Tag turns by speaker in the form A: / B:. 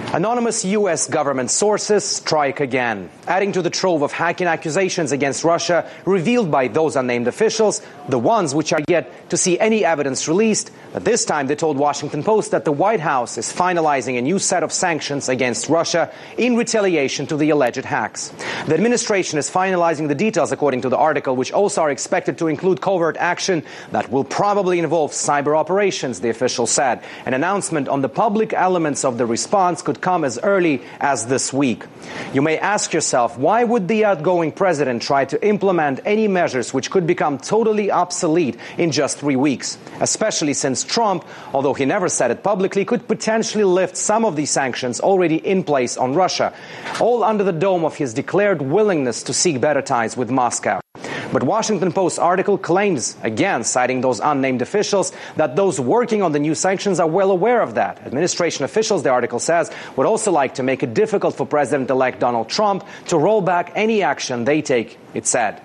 A: Anonymous U.S. government sources strike again, adding to the trove of hacking accusations against Russia revealed by those unnamed officials, the ones which are yet to see any evidence released. But this time they told Washington Post that the White House is finalizing a new set of sanctions against Russia in retaliation to the alleged hacks. The administration is finalizing the details, according to the article, which also are expected to include covert action that will probably involve cyber operations, the official said. An announcement on the public elements of the response could come as early as this week. You may ask yourself, why would the outgoing president try to implement any measures which could become totally obsolete in just 3 weeks? Especially since Trump, although he never said it publicly, could potentially lift some of these sanctions already in place on Russia, all under the dome of his declared willingness to seek better ties with Moscow. But Washington Post article claims, again citing those unnamed officials, that those working on the new sanctions are well aware of that. Administration officials, the article says, would also like to make it difficult for President-elect Donald Trump to roll back any action they take, it said.